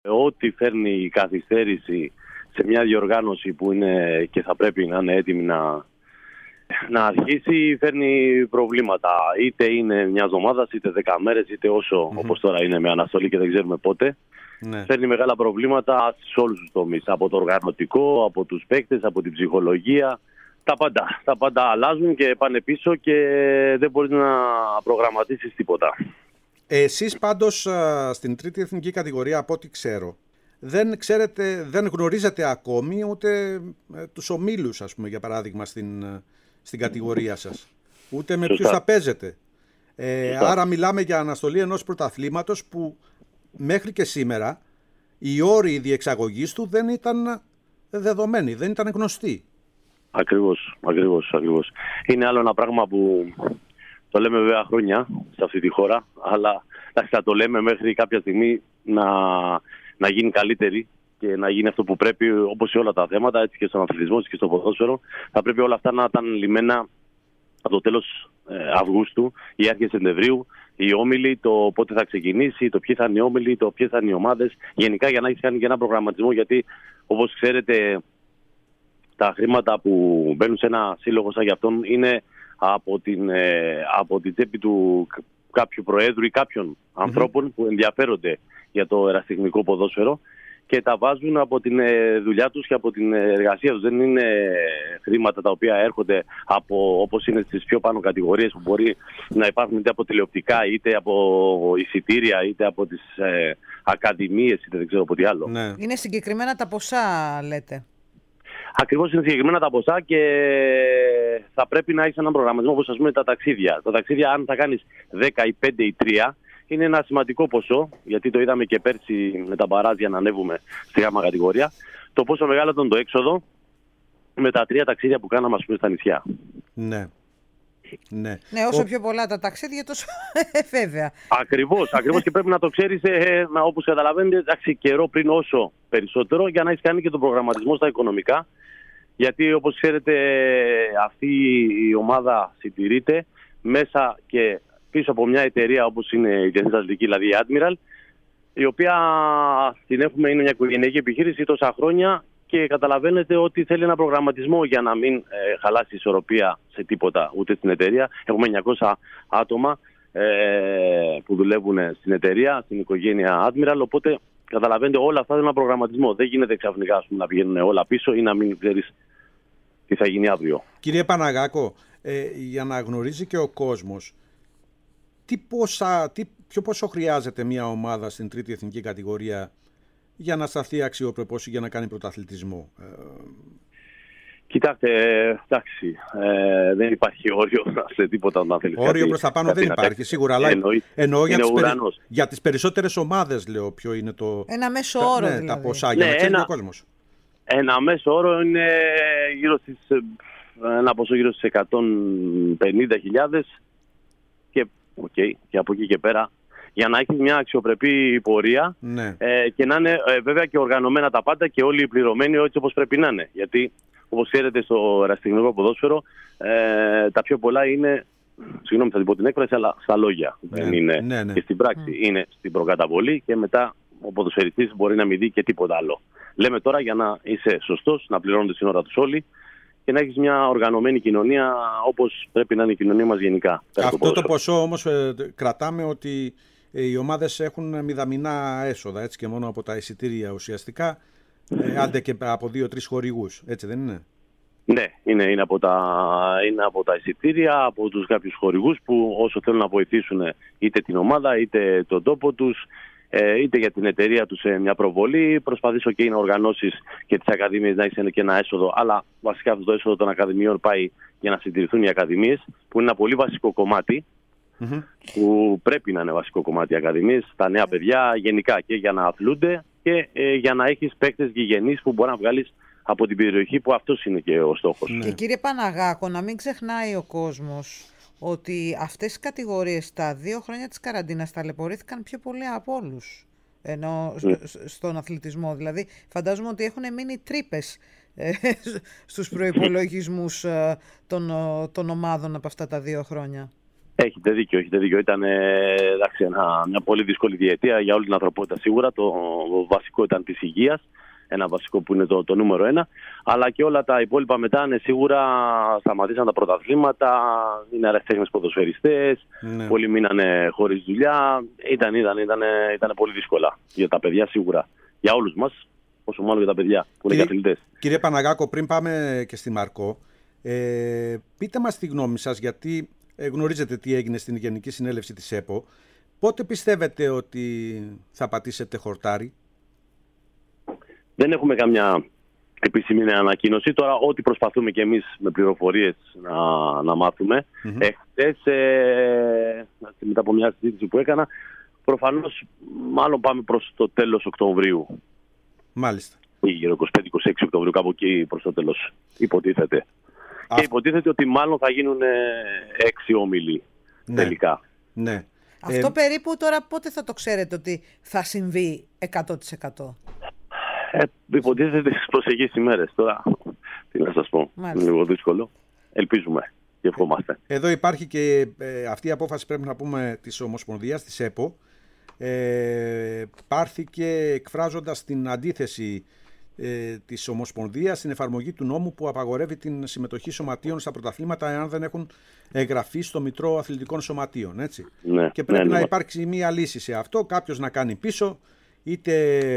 Ό,τι φέρνει η καθυστέρηση σε μια διοργάνωση που είναι και θα πρέπει να είναι έτοιμη να αρχίσει, φέρνει προβλήματα. Είτε είναι μια εβδομάδα, είτε 10 μέρες, είτε όσο όπως τώρα είναι με αναστολή και δεν ξέρουμε πότε. Ναι. Φέρνει μεγάλα προβλήματα σε όλους τους τομείς. Από το οργανωτικό, από τους παίκτες, από την ψυχολογία. Τα πάντα αλλάζουν και πάνε πίσω και δεν μπορείς να προγραμματίσεις τίποτα. Εσείς πάντως στην τρίτη εθνική κατηγορία, από ό,τι ξέρω, δεν γνωρίζετε ακόμη ούτε τους ομίλους, ας πούμε, για παράδειγμα, στην κατηγορία σας. Ούτε με ποιους θα παίζετε. Άρα μιλάμε για αναστολή ενός πρωταθλήματος που μέχρι και σήμερα οι όροι διεξαγωγής του δεν ήταν δεδομένοι, δεν ήταν γνωστοί. Ακριβώς. Είναι άλλο ένα πράγμα που το λέμε βέβαια χρόνια σε αυτή τη χώρα, αλλά θα το λέμε μέχρι κάποια στιγμή να γίνει καλύτερη και να γίνει αυτό που πρέπει, όπως σε όλα τα θέματα, έτσι και στον αθλητισμό, έτσι και στο ποδόσφαιρο. Θα πρέπει όλα αυτά να ήταν λυμμένα από το τέλος Αυγούστου ή αρχές Σεπτεμβρίου, οι όμιλοι, το πότε θα ξεκινήσει, το ποιοι θα είναι οι όμιλοι, το ποιες θα είναι οι ομάδες. Γενικά για να έχει κάνει και ένα προγραμματισμό, γιατί όπως ξέρετε τα χρήματα που μπαίνουν σε ένα σύλλογο σαν για αυτόν είναι από την τσέπη του κάποιου προέδρου ή κάποιων ανθρώπων που ενδιαφέρονται για το ερασιτεχνικό ποδόσφαιρο και τα βάζουν από την δουλειά τους και από την εργασία τους. Δεν είναι χρήματα τα οποία έρχονται από, όπως είναι στις πιο πάνω κατηγορίες, που μπορεί να υπάρχουν είτε από τηλεοπτικά, είτε από εισιτήρια, είτε από τις ακαδημίες, είτε δεν ξέρω από τι άλλο. Ναι. Είναι συγκεκριμένα τα ποσά, λέτε. Ακριβώς, είναι συγκεκριμένα τα ποσά και θα πρέπει να έχεις έναν προγραμματισμό, όπως ας πούμε τα ταξίδια. Τα ταξίδια, αν θα κάνεις 10 ή 5 ή 3, είναι ένα σημαντικό ποσό, γιατί το είδαμε και πέρσι με τα μπαράζια να ανέβουμε στη γάμα κατηγορία. Το πόσο μεγάλο ήταν το έξοδο με τα 3 ταξίδια που κάναμε, ας πούμε, στα νησιά. Ναι. Ναι, όσο πιο πολλά τα ταξίδια, τόσο βέβαια. Ακριβώς και πρέπει να το ξέρεις, όπως καταλαβαίνετε, εντάξει, καιρό πριν όσο περισσότερο, για να έχεις κάνει και τον προγραμματισμό στα οικονομικά. Γιατί όπως ξέρετε αυτή η ομάδα συντηρείται μέσα και πίσω από μια εταιρεία όπως είναι η Διεθνής Αθλητική, δηλαδή η Admiral, η οποία την έχουμε, είναι μια οικογενειακή επιχείρηση τόσα χρόνια και καταλαβαίνετε ότι θέλει ένα προγραμματισμό για να μην χαλάσει η ισορροπία σε τίποτα, ούτε στην εταιρεία. Έχουμε 900 άτομα που δουλεύουν στην εταιρεία, στην οικογένεια Admiral, οπότε καταλαβαίνετε όλα αυτά είναι ένα προγραμματισμό. Δεν γίνεται ξαφνικά να πηγαίνουν όλα πίσω ή να μην ξέρεις τι θα γίνει αύριο. Κύριε Παναγάκο, για να γνωρίζει και ο κόσμος, ποιο ποσό χρειάζεται μια ομάδα στην τρίτη εθνική κατηγορία για να σταθεί αξιοπρεπώς ή για να κάνει πρωταθλητισμό? Κοιτάξτε, εντάξει, δεν υπάρχει όριο σε τίποτα όταν θέλει. Όριο προς τα πάνω δεν υπάρχει, σίγουρα, αλλά εννοώ για τις περισσότερες ομάδες, λέω, ποιο είναι το... Ένα μέσο όρο, δηλαδή. Τα ποσά, για να ξέρει ο κόσμος. Ένα μέσο όρο είναι ένα ποσό γύρω στις 150.000 και από εκεί και πέρα, για να έχει μια αξιοπρεπή πορεία, ναι. Και να είναι βέβαια και οργανωμένα τα πάντα και όλοι πληρωμένοι έτσι όπως πρέπει να είναι. Γιατί όπως ξέρετε στο ερασιτεχνικό ποδόσφαιρο τα πιο πολλά είναι, συγγνώμη θα την πω την έκφραση, αλλά στα λόγια. Ναι, δεν είναι ναι. Και στην πράξη. Είναι στην προκαταβολή και μετά ο ποδοσφαιριστής μπορεί να μην δει και τίποτα άλλο. Λέμε τώρα για να είσαι σωστός, να πληρώνονται στην ώρα τους όλοι και να έχεις μια οργανωμένη κοινωνία όπως πρέπει να είναι η κοινωνία μας γενικά. Αυτό το ποσό όμως κρατάμε ότι οι ομάδες έχουν μηδαμινά έσοδα, έτσι, και μόνο από τα εισιτήρια ουσιαστικά, άντε και από 2-3 χορηγούς, έτσι δεν είναι? Ναι, είναι από τα εισιτήρια, από τους κάποιους χορηγούς που όσο θέλουν να βοηθήσουν είτε την ομάδα είτε τον τόπο τους, είτε για την εταιρεία τους σε μια προβολή. Προσπαθήσω και να οργανώσεις και τις ακαδημίες να έχεις και ένα έσοδο, αλλά βασικά αυτό το έσοδο των ακαδημιών πάει για να συντηρηθούν οι ακαδημίες, που είναι ένα πολύ βασικό κομμάτι, που πρέπει να είναι βασικό κομμάτι οι ακαδημίες, τα νέα παιδιά γενικά, και για να αθλούνται και για να έχεις παίκτες γηγενείς που μπορεί να βγάλεις από την περιοχή, που αυτός είναι και ο στόχος. Και κύριε Παναγάκο, να μην ξεχνάει ο κόσμος ότι αυτές οι κατηγορίες τα 2 χρόνια της καραντίνας ταλαιπωρήθηκαν πιο πολύ από όλους, ενώ στον αθλητισμό. Δηλαδή φαντάζομαι ότι έχουν μείνει τρύπες στους προϋπολογισμούς των ομάδων από αυτά τα 2 χρόνια. Έχετε δίκιο. Ήταν μια πολύ δύσκολη διετία για όλη την ανθρωπότητα σίγουρα. Το βασικό ήταν της υγείας. Ένα βασικό που είναι το νούμερο 1. Αλλά και όλα τα υπόλοιπα μετά σίγουρα σταματήσαν τα πρωταθλήματα. Είναι αραχτέχνες ποδοσφαιριστές. Ναι. Πολλοί μείνανε χωρίς δουλειά. Ήταν πολύ δύσκολα για τα παιδιά σίγουρα. Για όλους μας, όσο μάλλον για τα παιδιά που είναι αθλητές. Κύριε Παναγάκο, πριν πάμε και στη Μαρκό, πείτε μας τη γνώμη σας, γιατί γνωρίζετε τι έγινε στην Γενική Συνέλευση της ΕΠΟ. Πότε πιστεύετε ότι θα πατήσετε χορτάρι? Δεν έχουμε καμιά επίσημη ανακοίνωση. Τώρα, ό,τι προσπαθούμε και εμείς με πληροφορίες να μάθουμε. Χθες, μετά από μια συζήτηση που έκανα, προφανώς μάλλον πάμε προς το τέλος Οκτωβρίου. Μάλιστα. Γύρω 25-26 Οκτωβρίου, κάπου εκεί προς το τέλος, υποτίθεται. Και υποτίθεται ότι μάλλον θα γίνουν 6 όμιλοι τελικά. Ναι. Αυτό περίπου τώρα πότε θα το ξέρετε ότι θα συμβεί 100%? Υποτίθεται στις προσεχείς ημέρες. Τώρα, τι να σας πω, είναι λίγο δύσκολο. Ελπίζουμε και ευχόμαστε. Εδώ υπάρχει και αυτή η απόφαση, πρέπει να πούμε, της Ομοσπονδίας, της ΕΠΟ. Πάρθηκε εκφράζοντας την αντίθεση της Ομοσπονδίας στην εφαρμογή του νόμου που απαγορεύει την συμμετοχή σωματείων στα πρωταθλήματα εάν δεν έχουν εγγραφεί στο Μητρό Αθλητικών Σωματείων. Έτσι. Ναι, και πρέπει να υπάρξει μία λύση σε αυτό. Κάποιος να κάνει πίσω, είτε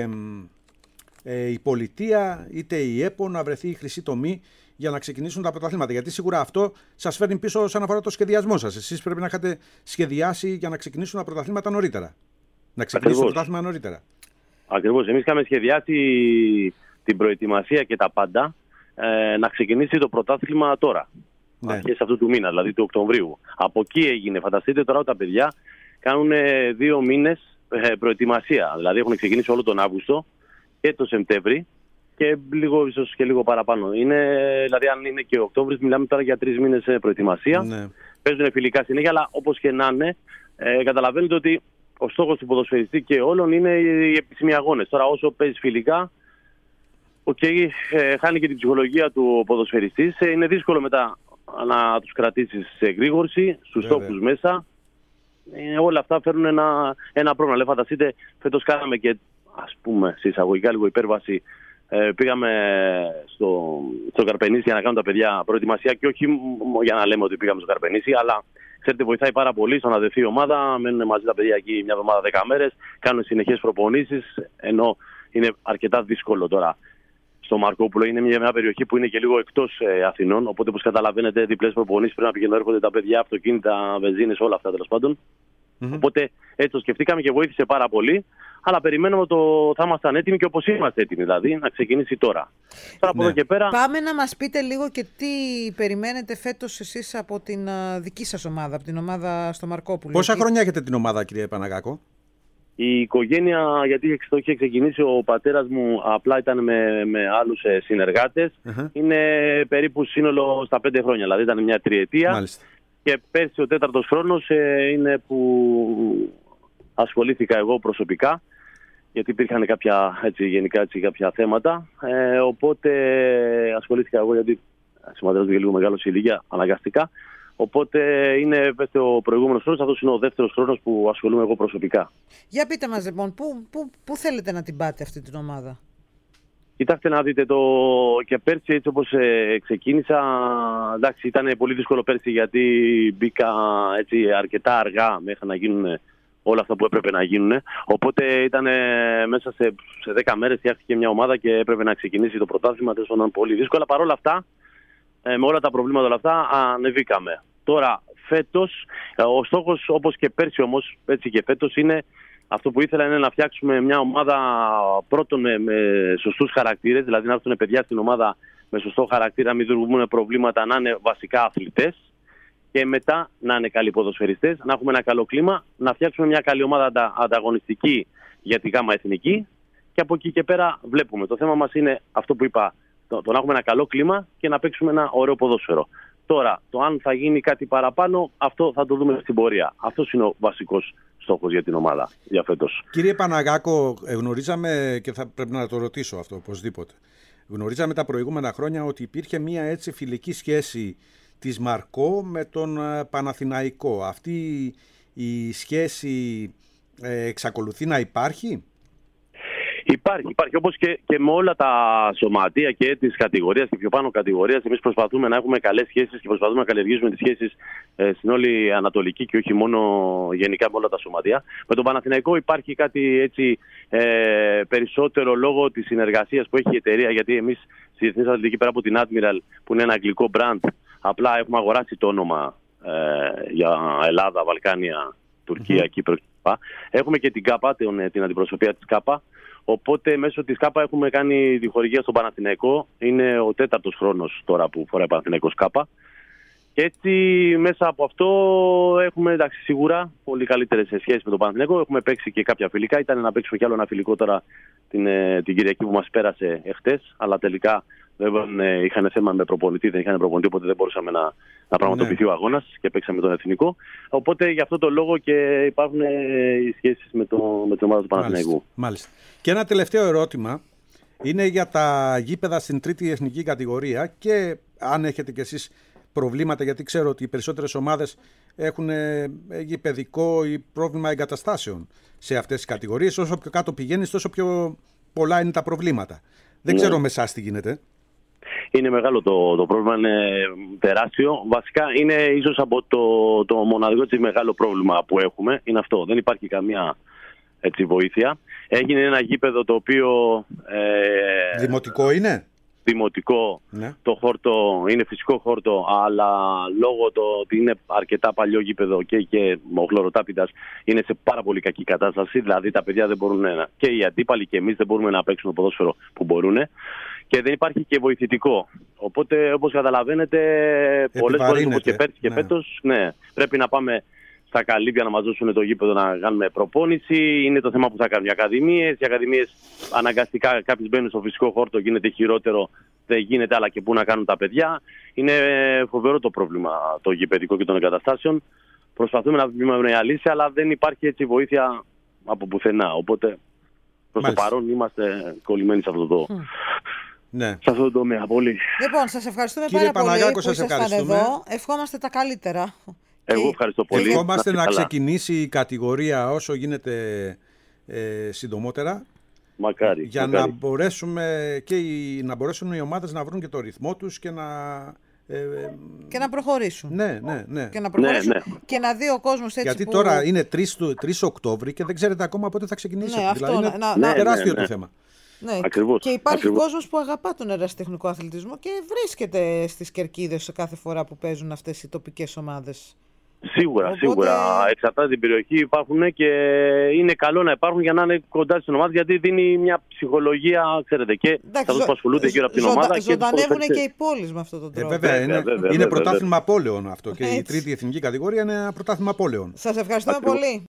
η πολιτεία είτε η ΕΠΟ, να βρεθεί η χρυσή τομή για να ξεκινήσουν τα πρωταθλήματα. Γιατί σίγουρα αυτό σας φέρνει πίσω όσον αφορά το σχεδιασμό σας. Εσείς πρέπει να είχατε σχεδιάσει για να ξεκινήσουν τα πρωταθλήματα νωρίτερα. Να ξεκινήσουν το πρωτάθλημα νωρίτερα. Ακριβώς. Εμείς είχαμε σχεδιάσει την προετοιμασία και τα πάντα να ξεκινήσει το πρωτάθλημα τώρα. Ναι. Αρχές αυτού του μήνα, δηλαδή του Οκτωβρίου. Από εκεί έγινε. Φανταστείτε τώρα ότι τα παιδιά κάνουν 2 μήνες προετοιμασία. Δηλαδή έχουν ξεκινήσει όλο τον Αύγουστο και το Σεπτέμβρη και ίσως και λίγο παραπάνω. Δηλαδή, αν είναι και Οκτώβρης, μιλάμε τώρα για 3 μήνες προετοιμασία. Ναι. Παίζουν φιλικά συνέχεια, αλλά όπως και να είναι, καταλαβαίνετε ότι ο στόχος του ποδοσφαιριστή και όλων είναι οι επίσημοι αγώνες. Τώρα, όσο παίζει φιλικά, χάνει και την ψυχολογία του ποδοσφαιριστή. Είναι δύσκολο μετά να τους κρατήσεις σε εγρήγορση, στους στόχους μέσα. Όλα αυτά φέρνουν ένα πρόβλημα. Λέει, φανταστείτε, φέτος κάναμε και, ας πούμε, σε εισαγωγικά λίγο υπέρβαση. Πήγαμε στο Καρπενήσι για να κάνουν τα παιδιά προετοιμασία και όχι για να λέμε ότι πήγαμε στο Καρπενήσι, αλλά ξέρετε, βοηθάει πάρα πολύ στο να δεθεί η ομάδα. Μένουν μαζί τα παιδιά εκεί μια εβδομάδα, 10 μέρες, κάνουν συνεχές προπονήσεις, ενώ είναι αρκετά δύσκολο τώρα. Στο Μαρκόπουλο είναι μια περιοχή που είναι και λίγο εκτός Αθηνών, οπότε όπως καταλαβαίνετε, διπλές προπονήσεις πρέπει να πηγαίνουν, έρχονται τα παιδιά, αυτοκίνητα, βενζίνες, όλα αυτά τέλος πάντων. Οπότε έτσι το σκεφτήκαμε και βοήθησε πάρα πολύ. Αλλά περιμένουμε θα ήμασταν έτοιμοι και όπως είμαστε έτοιμοι, δηλαδή να ξεκινήσει τώρα. Τώρα από εδώ και πέρα. Πάμε να μας πείτε λίγο και τι περιμένετε φέτος εσείς από την δική σας ομάδα, από την ομάδα στο Μαρκόπουλο. Πόσα χρόνια έχετε την ομάδα, κύριε Παναγάκο? Η οικογένεια, γιατί το είχε ξεκινήσει ο πατέρας μου, απλά ήταν με άλλους συνεργάτες. Είναι περίπου σύνολο στα 5 χρόνια, δηλαδή ήταν μια τριετία. Μάλιστα. Και πέρσι ο 4ος χρόνος είναι που ασχολήθηκα εγώ προσωπικά, γιατί υπήρχαν κάποια θέματα. Οπότε ασχολήθηκα εγώ, γιατί συμμετέχω και λίγο μεγάλο σε ηλικία, αναγκαστικά. Οπότε είναι ο προηγούμενος χρόνος, αυτός είναι ο 2ος χρόνος που ασχολούμαι εγώ προσωπικά. Για πείτε μας λοιπόν, πού θέλετε να την πάτε αυτή την ομάδα? Κοιτάξτε να δείτε, και πέρσι έτσι όπως ξεκίνησα, εντάξει, ήταν πολύ δύσκολο πέρσι γιατί μπήκα έτσι αρκετά αργά μέχρι να γίνουν όλα αυτά που έπρεπε να γίνουν. Οπότε ήταν μέσα σε 10 μέρες φτιάχτηκε μια ομάδα και έπρεπε να ξεκινήσει το πρωτάθλημα. Ήταν πολύ δύσκολα. Παρ' όλα αυτά, με όλα τα προβλήματα όλα αυτά, ανεβήκαμε. Τώρα, φέτος, ο στόχος όπως και πέρσι όμως, έτσι και φέτος, είναι αυτό που ήθελα είναι να φτιάξουμε μια ομάδα πρώτον με σωστούς χαρακτήρες, δηλαδή να έρθουν παιδιά στην ομάδα με σωστό χαρακτήρα, να μην δημιουργούν προβλήματα, να είναι βασικά αθλητές και μετά να είναι καλοί ποδοσφαιριστές, να έχουμε ένα καλό κλίμα, να φτιάξουμε μια καλή ομάδα ανταγωνιστική για τη ΓΑΜΑ Εθνική και από εκεί και πέρα βλέπουμε. Το θέμα μας είναι αυτό που είπα, το να έχουμε ένα καλό κλίμα και να παίξουμε ένα ωραίο ποδόσφαιρο. Τώρα, το αν θα γίνει κάτι παραπάνω, αυτό θα το δούμε στην πορεία. Αυτός είναι ο βασικός στόχος για την ομάδα για φέτος. Κύριε Παναγάκο, γνωρίζαμε, και θα πρέπει να το ρωτήσω αυτό οπωσδήποτε, γνωρίζαμε τα προηγούμενα χρόνια ότι υπήρχε μια έτσι φιλική σχέση της Μαρκό με τον Παναθηναϊκό. Αυτή η σχέση εξακολουθεί να υπάρχει? Υπάρχει όπως και με όλα τα σωματεία και της κατηγορίας και πιο πάνω κατηγορίας. Εμείς προσπαθούμε να έχουμε καλές σχέσεις και προσπαθούμε να καλλιεργήσουμε τις σχέσεις στην όλη Ανατολική και όχι μόνο γενικά με όλα τα σωματεία. Με τον Παναθηναϊκό υπάρχει κάτι έτσι περισσότερο λόγω της συνεργασίας που έχει η εταιρεία, γιατί εμείς στη Διεθνής Αθλητική, πέρα από την Admiral που είναι ένα αγγλικό brand, απλά έχουμε αγοράσει το όνομα για Ελλάδα, Βαλκάνια, Τουρκία, Κύπρο κλπ. Έχουμε και την ΚΑΠΑ, την αντιπροσωπεία της ΚΑΠΑ. Οπότε μέσω της ΚΑΠΑ έχουμε κάνει τη χορηγία στον Παναθηναϊκό. Είναι ο 4ος χρόνος τώρα που φοράει Παναθηναϊκός ΚΑΠΑ. Και έτσι μέσα από αυτό έχουμε σίγουρα πολύ καλύτερες σχέσεις με τον Παναθηναϊκό. Έχουμε παίξει και κάποια φιλικά. Ήταν να παίξουμε κι άλλο ένα φιλικό τώρα την Κυριακή που μας πέρασε εχθές. Αλλά τελικά είχαν θέμα με προπονητή, δεν είχαν προπονητή, οπότε δεν μπορούσαμε να πραγματοποιηθεί ο αγώνας και παίξαμε τον εθνικό. Οπότε γι' αυτό το λόγο και υπάρχουν οι σχέσεις με την ομάδα του Παναθηναϊκού. Μάλιστα. Και ένα τελευταίο ερώτημα είναι για τα γήπεδα στην τρίτη εθνική κατηγορία και αν έχετε κι εσείς προβλήματα, γιατί ξέρω ότι οι περισσότερες ομάδες έχουν γηπεδικό ή πρόβλημα εγκαταστάσεων σε αυτές τις κατηγορίες. Όσο πιο κάτω πηγαίνεις, τόσο πιο πολλά είναι τα προβλήματα. Δεν ξέρω με εσάς τι γίνεται. Είναι μεγάλο το πρόβλημα, είναι τεράστιο. Βασικά είναι ίσως από το μοναδικό έτσι μεγάλο πρόβλημα που έχουμε. Είναι αυτό. Δεν υπάρχει καμία βοήθεια. Έγινε ένα γήπεδο το οποίο... δημοτικό είναι. Δημοτικό. Ναι. Το χόρτο είναι φυσικό χόρτο, αλλά λόγω το ότι είναι αρκετά παλιό γήπεδο και ο χλωροτάπητας είναι σε πάρα πολύ κακή κατάσταση. Δηλαδή τα παιδιά δεν μπορούν και οι αντίπαλοι και εμείς δεν μπορούμε να παίξουμε ποδόσφαιρο που μπορούν. Και δεν υπάρχει και βοηθητικό. Οπότε, όπως καταλαβαίνετε, πολλές φορές όπως και πέρσι και φέτος, πρέπει να πάμε στα καλύβια να μας δώσουν το γήπεδο να κάνουμε προπόνηση. Είναι το θέμα που θα κάνουν οι ακαδημίες. Οι ακαδημίες αναγκαστικά κάποιοι μπαίνουν στο φυσικό χόρτο, γίνεται χειρότερο, δεν γίνεται, αλλά και πού να κάνουν τα παιδιά. Είναι φοβερό το πρόβλημα το γηπεδικό και των εγκαταστάσεων. Προσπαθούμε να βρούμε μια λύση, αλλά δεν υπάρχει έτσι βοήθεια από πουθενά. Οπότε προς το παρόν είμαστε κολλημένοι σε αυτό το... Ναι. Σε αυτό το τομέα, πολύ. Λοιπόν, σας ευχαριστούμε Κύριε πάρα πολύ που σας ήσασταν εδώ. Ευχόμαστε τα καλύτερα. Εγώ ευχαριστώ πολύ. Ευχόμαστε να ξεκινήσει η κατηγορία όσο γίνεται συντομότερα. Μακάρι. Για να μπορέσουμε να μπορέσουν οι ομάδες να βρουν και το ρυθμό τους και να προχωρήσουν. Ναι. Και να προχωρήσουν και να δει ο κόσμος έτσι. Γιατί τώρα είναι 3 Οκτώβρη και δεν ξέρετε ακόμα πότε θα ξεκινήσει. Αυτό είναι τεράστιο το θέμα. Ναι. Και υπάρχει κόσμος που αγαπά τον ερασιτεχνικό αθλητισμό και βρίσκεται στις κερκίδες σε κάθε φορά που παίζουν αυτές οι τοπικές ομάδες. Σίγουρα. Εξαρτάται την περιοχή, υπάρχουν και είναι καλό να υπάρχουν για να είναι κοντά στην ομάδα, γιατί δίνει μια ψυχολογία, ξέρετε, και σε αυτούς που ασχολούνται γύρω από την ομάδα. Ζωντανεύουν και οι πόλεις με αυτόν τον τρόπο. Βέβαια, είναι πρωτάθλημα πόλεων αυτό. Και η τρίτη εθνική κατηγορία είναι ένα πρωτάθλημα πόλεων. Σας ευχαριστούμε πολύ.